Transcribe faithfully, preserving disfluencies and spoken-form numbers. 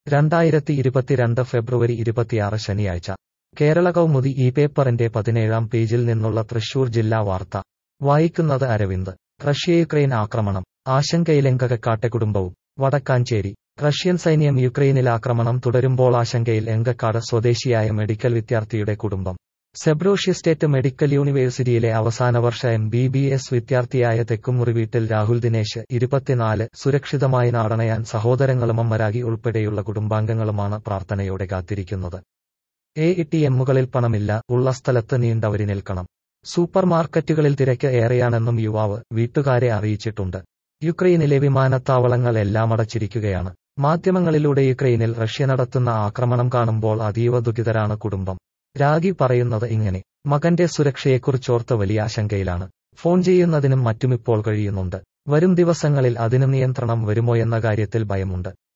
രണ്ടായിരത്തി ഇരുപത്തിരണ്ട് ഫെബ്രുവരി ഇരുപത്തിയാറ് ശനിയാഴ്ച കേരള കൗമുദി ഈ പേപ്പറിന്റെ പതിനേഴാം പേജിൽ നിന്നുള്ള തൃശൂർ ജില്ലാ വാർത്ത വായിക്കുന്നത് അരവിന്ദ്. റഷ്യ യുക്രൈൻ ആക്രമണം ആശങ്കയിലെങ്കക്കാട്ടെ കുടുംബവും. വടക്കാഞ്ചേരി. റഷ്യൻ സൈന്യം യുക്രൈനിൽ ആക്രമണം തുടരുമ്പോൾ ആശങ്കയിൽ എങ്കക്കാട് സ്വദേശിയായ മെഡിക്കൽ വിദ്യാർത്ഥിയുടെ കുടുംബം. സെബ്രോഷ്യ സ്റ്റേറ്റ് മെഡിക്കൽ യൂണിവേഴ്സിറ്റിയിലെ അവസാന വർഷ എം ബി ബി എസ് വിദ്യാർത്ഥിയായ തെക്കുമുറി വീട്ടിൽ രാഹുൽ ദിനേശ് ഇരുപത്തിനാല് സുരക്ഷിതമായി നാടണയാൻ സഹോദരങ്ങളും അമ്മരാഗി ഉൾപ്പെടെയുള്ള കുടുംബാംഗങ്ങളുമാണ് പ്രാർത്ഥനയോടെ കാത്തിരിക്കുന്നത്. എ ടി എമ്മുകളിൽ പണമില്ല, ഉള്ള സ്ഥലത്ത് നീണ്ടവരി നിൽക്കണം. സൂപ്പർ മാർക്കറ്റുകളിൽ തിരക്ക് ഏറെയാണെന്നും യുവാവ് വീട്ടുകാരെ അറിയിച്ചിട്ടുണ്ട്. യുക്രൈനിലെ വിമാനത്താവളങ്ങൾ എല്ലാം അടച്ചിരിക്കുകയാണ്. മാധ്യമങ്ങളിലൂടെ യുക്രൈനിൽ റഷ്യ നടത്തുന്ന ആക്രമണം കാണുമ്പോൾ അതീവ ദുഃഖിതരാണ് കുടുംബം. രാഗി പറയുന്നത് ഇങ്ങനെ: മകന്റെ സുരക്ഷയെക്കുറിച്ചോർത്ത് വലിയ ആശങ്കയിലാണ്. ഫോൺ ചെയ്യുന്നതിനും മറ്റുമിപ്പോൾ കഴിയുന്നുണ്ട്. വരും ദിവസങ്ങളിൽ അതിന് നിയന്ത്രണം വരുമോയെന്ന കാര്യത്തിൽ ഭയമുണ്ട്.